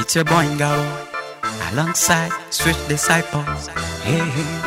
It's your boy Ngabo alongside Switch Disciples. Hey,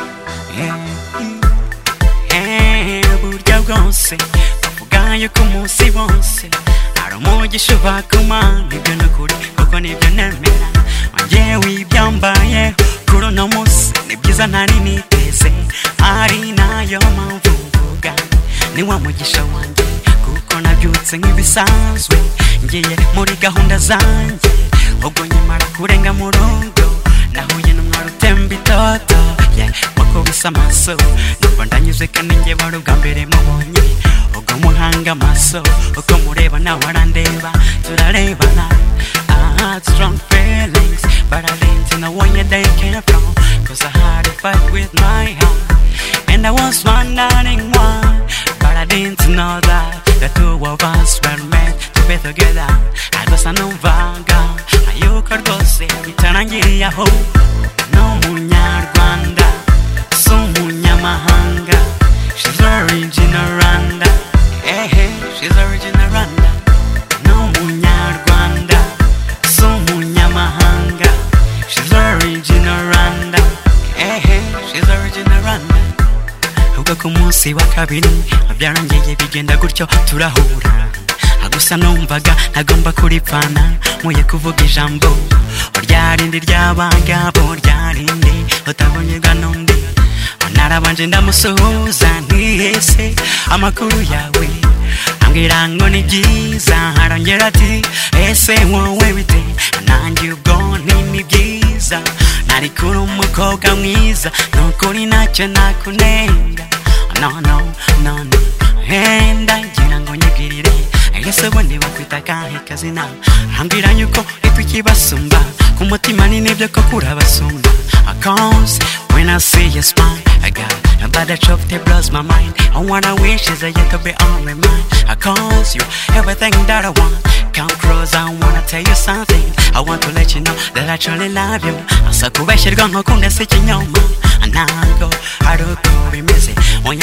burya bwose bavugayo ku munsi wose hari umugisha uva ku Mana. Ibyo ni ukuri kuko nibyo nemera, njyewe ibyambaye kuri uno munsi ni byiza ntari niteze, ari nayo mpamvu mvuga ni wa mugisha wanjye, kuko nabyutse nk'ibisanzwe ngiye muri gahunda zanjye. Ubwo nyimara kurenga mu rugo nahuye n'umwari utemba itoto, wakubise amaso numva ndanyuze kandi njye wari ubwa mbere mubonye. Ubwo muhanga amaso uko mureba nawe arandeba, turarebana. I had strong feelings but I didn't know where they came from, cause I had a fight with my heart and I was wondering why, but I didn't know that the two of us were meant to be together. I was a numvaga ayuko rwose bitarangiriye aho. No munyarwanda so munyamahanga, she's original Rwanda, she's original Rwanda. No munyarwanda so munyamahanga, she's original Rwanda, she's original Rwanda. Ubwo ku munsi wa kabiri byarangiye bigenda gutyo turahura, gusa numvaga ntagomba kuripfana muye kuvuga ijambo ryarindi ry'abagabo, ryarindi utabonyega n'undi. Narabanje ndamusuhuza ntihese amakuru yawe, ambwira ngo ni byiza, arongera ati ese wowe bite? Nanjye ubwo ni byiza, nari kuri umukobwa mwiza, nukuri ntacyo nakunenga. No, ndagira ngo nyigirire, ese bo ntibakwita akahe kazina? Ambwira yuko itukibasumba ku mutima ni nibyo ko kurabasumba. Cause when I see your smile, I got a bad truth that blows my mind. I wanna wish is that you could be on my mind. Cause you everything that I want. Come close, I wanna tell you something. I want to let you know that I truly love you. Asa kubeshirwa nko kundese ikinyoma, ntago ari uko bimeze. Onya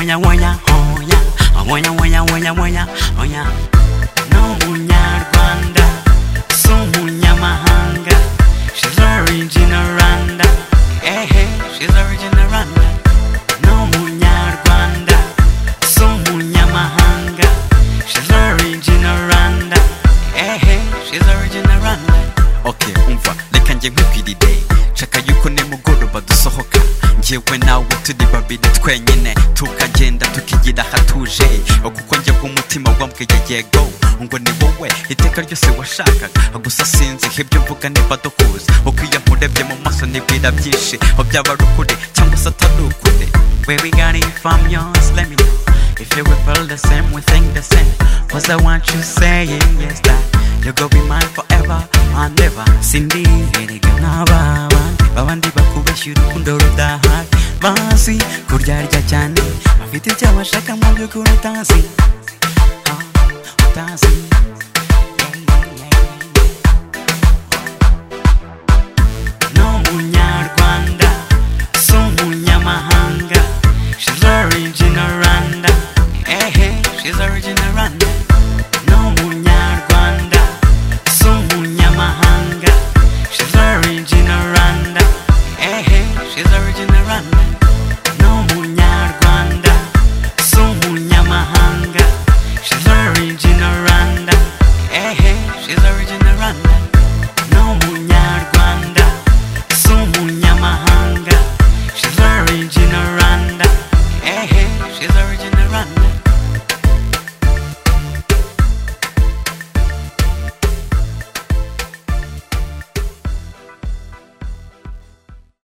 no munyarwanda so munyamahanga, she's original Rwanda, she's original Rwanda. No munyarwanda so munyamahanga, she's original Rwanda, she's original Rwanda. Okay, umva reka njye nkwibwirire, nshaka yuko nimugoroba dusohoka njyewe nawe turi babiri twenyine, tukagenda tukigira hatuje, kuko njye umutima wambwiye yego ngo ni wowe iteka ryose washakaga. Gusa sinzi ibyo mvuga niba duhuza, uko iyo nkurebye mu maso nibwira byinshi, byaba ari ukuri cyangwa se atari ukuri. Where we got it from, yours, let me know if you will feel the same, we think the same. Cause I want you saying yes that you're gonna be mine forever and ever. Sindi erega babandi bakubeshyura urukundo rudahari, bazi kuryarya cyane, bafite icyo bashaka mu by'ukuri utazi. No munyarwanda so munyamahanga, she's original Rwanda, she's original Rwanda. No munyarwanda so munyamahanga, she's original Rwanda, she's original Rwanda. No munyarwanda so munyamahanga, she's original Rwanda, she's original Rwanda. No munyarwanda so munyamahanga, she's original Rwanda, she's original